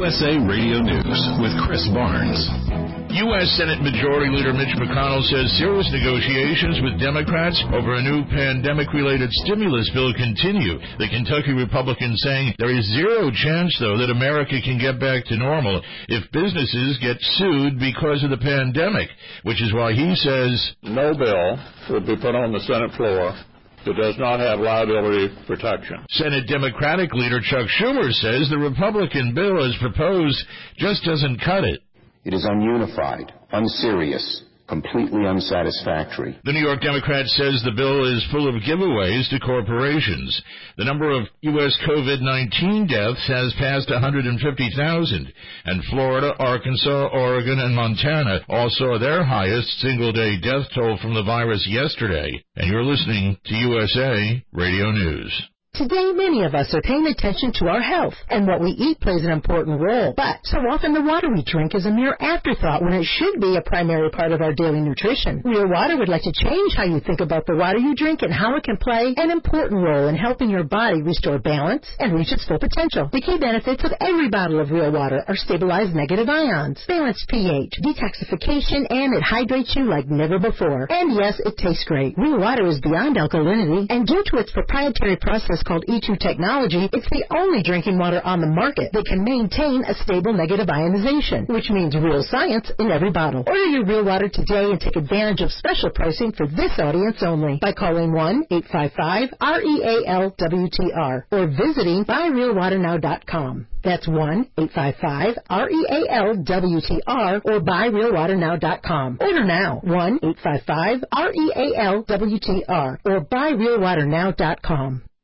USA Radio News with Chris Barnes. U.S. Senate Majority Leader Mitch McConnell says serious negotiations with Democrats over a new pandemic-related stimulus bill continue. The Kentucky Republican saying there is zero chance, though, that America can get back to normal if businesses get sued because of the pandemic, which is why he says no bill would be put on the Senate floor that does not have liability protection. Senate Democratic leader Chuck Schumer says the Republican bill as proposed just doesn't cut it. It is ununified, unserious, completely unsatisfactory. The New York Democrat says the bill is full of giveaways to corporations. The number of U.S. COVID-19 deaths has passed 150,000, and Florida, Arkansas, Oregon, and Montana all saw their highest single-day death toll from the virus yesterday. And you're listening to USA Radio News. Today, many of us are paying attention to our health, and what we eat plays an important role. But so often the water we drink is a mere afterthought when it should be a primary part of our daily nutrition. Real Water would like to change how you think about the water you drink and how it can play an important role in helping your body restore balance and reach its full potential. The key benefits of every bottle of Real Water are stabilized negative ions, balanced pH, detoxification, and it hydrates you like never before. And yes, it tastes great. Real Water is beyond alkalinity, and due to its proprietary process called E2 technology, it's the only drinking water on the market that can maintain a stable negative ionization, which means real science in every bottle. Order your Real Water today and take advantage of special pricing for this audience only by calling 1-855-REAL-WTR or visiting buyrealwaternow.com. That's 1-855-REAL-WTR or buyrealwaternow.com. Order now, 1-855-REAL-WTR or buyrealwaternow.com.